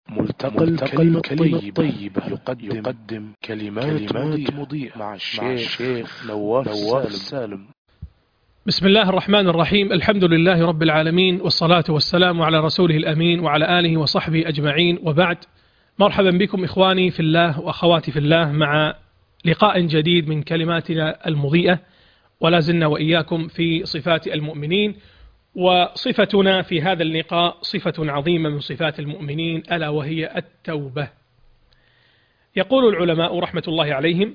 ملتقى الكلمة الطيبة يقدم كلمات مضيئة مع الشيخ نواف سالم. بسم الله الرحمن الرحيم. الحمد لله رب العالمين، والصلاة والسلام على رسوله الأمين وعلى آله وصحبه أجمعين، وبعد. مرحبا بكم إخواني في الله وأخواتي في الله مع لقاء جديد من كلماتنا المضيئة، ولا زلنا وإياكم في صفات المؤمنين، وصفتنا في هذا اللقاء صفة عظيمة من صفات المؤمنين، ألا وهي التوبة. يقول العلماء رحمة الله عليهم: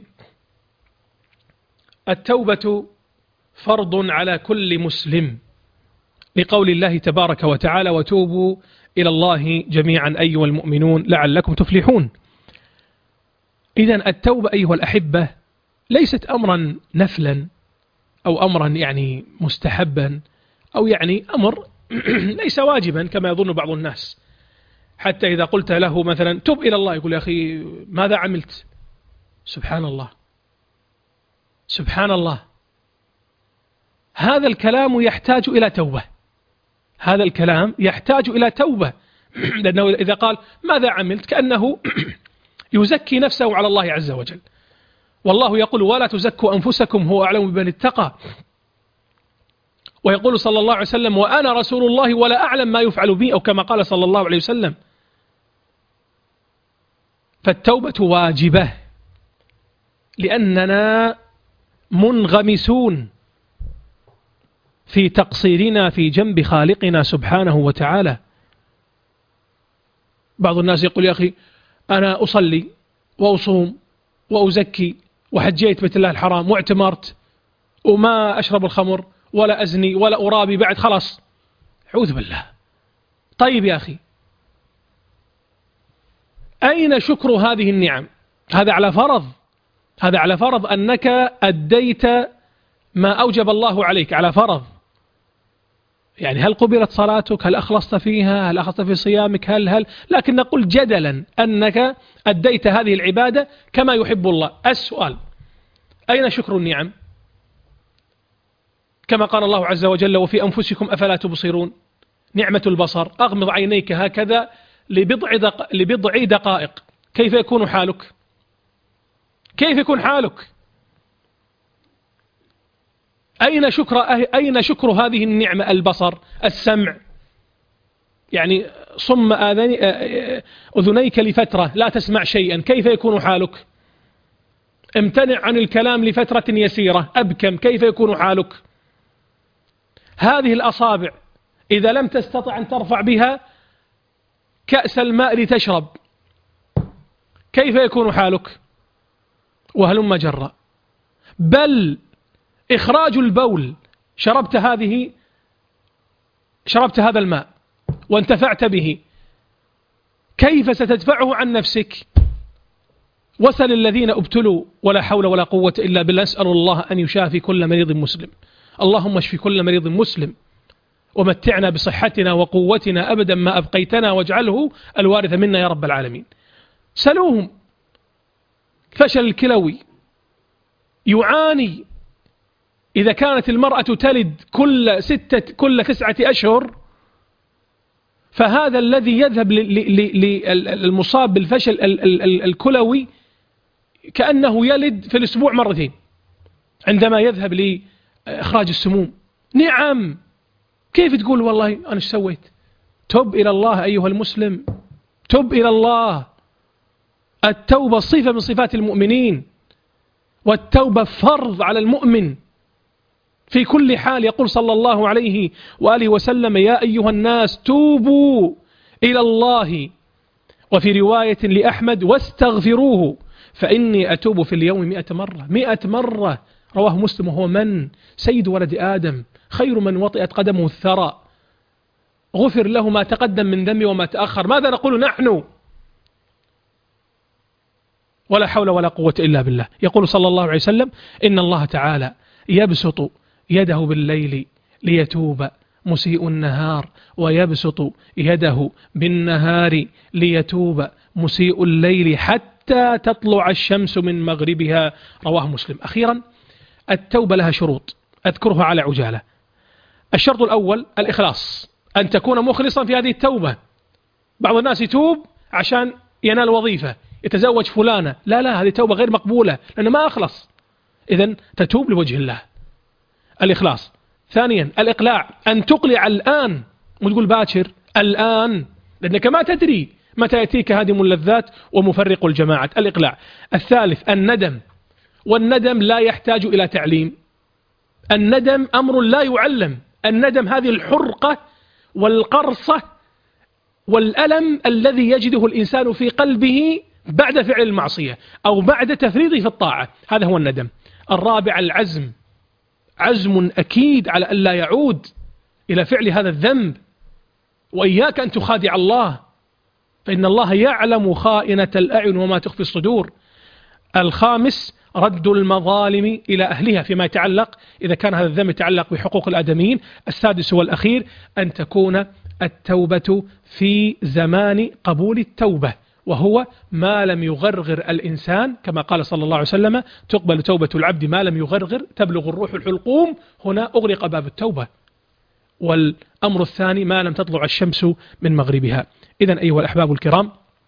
التوبة فرض على كل مسلم، لقول الله تبارك وتعالى: وتوبوا إلى الله جميعا أيها المؤمنون لعلكم تفلحون. إذن التوبة أيها الأحبة ليست أمرا نفلا أو أمرا مستحبا أو أمر ليس واجبا كما يظن بعض الناس. حتى إذا قلت له مثلا تب إلى الله يقول: يا أخي ماذا عملت؟ سبحان الله سبحان الله. هذا الكلام يحتاج إلى توبة، هذا الكلام يحتاج إلى توبة. لأنه إذا قال ماذا عملت كأنه يزكي نفسه على الله عز وجل، والله يقول: ولا تزكوا أنفسكم هو أعلم بمن اتقى. ويقول صلى الله عليه وسلم: وأنا رسول الله ولا أعلم ما يفعل بي، أو كما قال صلى الله عليه وسلم. فالتوبة واجبة لأننا منغمسون في تقصيرنا في جنب خالقنا سبحانه وتعالى. بعض الناس يقول: يا أخي أنا أصلي وأصوم وأزكي وحجيت بيت الله الحرام واعتمرت وما أشرب الخمر ولا أزني ولا أرابي بعد، خلاص أعوذ بالله. طيب يا أخي، أين شكر هذه النعم؟ هذا على فرض أنك أديت ما أوجب الله عليك، على فرض. هل قبلت صلاتك؟ هل أخلصت فيها؟ هل أخلصت في صيامك؟ هل لكن نقول جدلا أنك أديت هذه العبادة كما يحب الله. السؤال: أين شكر النعم؟ كما قال الله عز وجل: وفي أنفسكم أفلا تبصرون. نعمة البصر، أغمض عينيك هكذا لبضع دقائق، كيف يكون حالك؟ كيف يكون حالك؟ أين شكر هذه النعمة؟ البصر، السمع، صم أذنيك لفترة لا تسمع شيئا، كيف يكون حالك؟ امتنع عن الكلام لفترة يسيرة، أبكم، كيف يكون حالك؟ هذه الأصابع إذا لم تستطع أن ترفع بها كأس الماء لتشرب، كيف يكون حالك؟ وهلم جرا. بل إخراج البول، شربت هذا الماء وانتفعت به، كيف ستدفعه عن نفسك؟ وسل الذين ابتلوا ولا حول ولا قوة إلا بالله. أسأل الله أن يشافي كل مريض مسلم. اللهم اشف كل مريض مسلم، ومتعنا بصحتنا وقوتنا أبدا ما أبقيتنا، واجعله الوارث منا يا رب العالمين. سلوهم. فشل الكلوي يعاني إذا كانت المرأة تلد كل 9 أشهر، فهذا الذي يذهب للمصاب بالفشل الكلوي كأنه يلد في الأسبوع مرتين عندما يذهب لإخراج السموم. نعم، كيف تقول والله أنا ايش سويت؟ تب إلى الله أيها المسلم، تب إلى الله. التوبة صفة من صفات المؤمنين، والتوبة فرض على المؤمن في كل حال. يقول صلى الله عليه وآله وسلم: يا أيها الناس توبوا إلى الله. وفي رواية لأحمد: واستغفروه فإني أتوب في اليوم 100 مرة. 100 مرة، رواه مسلم، وهو من؟ سيد ولد آدم، خير من وطئت قدمه الثرى، غفر له ما تقدم من ذنبه وما تأخر. ماذا نقول نحن؟ ولا حول ولا قوة إلا بالله. يقول صلى الله عليه وسلم: إن الله تعالى يبسط يده بالليل ليتوب مسيء النهار، ويبسط يده بالنهار ليتوب مسيء الليل حتى تطلع الشمس من مغربها. رواه مسلم. أخيرا، التوبة لها شروط أذكرها على عجالة. الشرط الأول الإخلاص، أن تكون مخلصا في هذه التوبة. بعض الناس يتوب عشان ينال وظيفة، يتزوج فلانة، لا هذه توبة غير مقبولة لأنه ما أخلص. إذن تتوب لوجه الله، الإخلاص. ثانيا الإقلاع، أن تقلع الآن وتقول باكر الآن، لأنك ما تدري متى يأتيك هادم اللذات ومفرق الجماعات. الإقلاع. الثالث الندم، والندم لا يحتاج إلى تعليم، الندم أمر لا يعلم. الندم هذه الحرقة والقرصة والألم الذي يجده الإنسان في قلبه بعد فعل المعصية أو بعد تفريطه في الطاعة، هذا هو الندم. الرابع العزم، عزم أكيد على أن لا يعود إلى فعل هذا الذنب، وإياك أن تخادع الله فإن الله يعلم خائنة الأعين وما تخفي الصدور. الخامس رد المظالم إلى أهلها فيما يتعلق، إذا كان هذا الذنب يتعلق بحقوق الآدميين. السادس والأخير أن تكون التوبة في زمان قبول التوبة، وهو ما لم يغرغر الإنسان، كما قال صلى الله عليه وسلم تقبل توبة العبد ما لم يغرغر تبلغ الروح الحلقوم، هنا أغلق باب التوبة. والأمر الثاني ما لم تطلع الشمس من مغربها. إذن أيها الأحباب الكرام،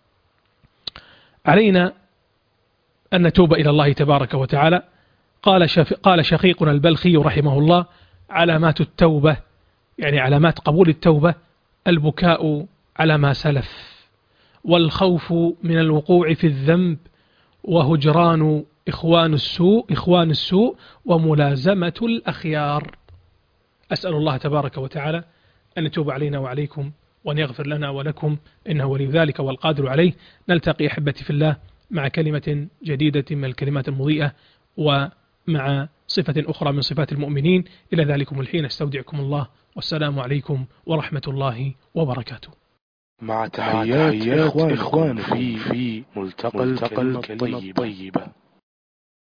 علينا أن نتوب إلى الله تبارك وتعالى. قال شقيقنا البلخي رحمه الله: علامات التوبة، يعني علامات قبول التوبة، البكاء على ما سلف، والخوف من الوقوع في الذنب، وهجران إخوان السوء، وملازمة الأخيار. أسأل الله تبارك وتعالى أن يتوب علينا وعليكم، وأن يغفر لنا ولكم، إنه ولي ذلك والقادر عليه. نلتقي أحبتي في الله مع كلمة جديدة من الكلمات المضيئة، ومع صفة أخرى من صفات المؤمنين. إلى ذلكم الحين استودعكم الله، والسلام عليكم ورحمة الله وبركاته. مع تحيات إخوان في ملتقى الكلمة الطيبة.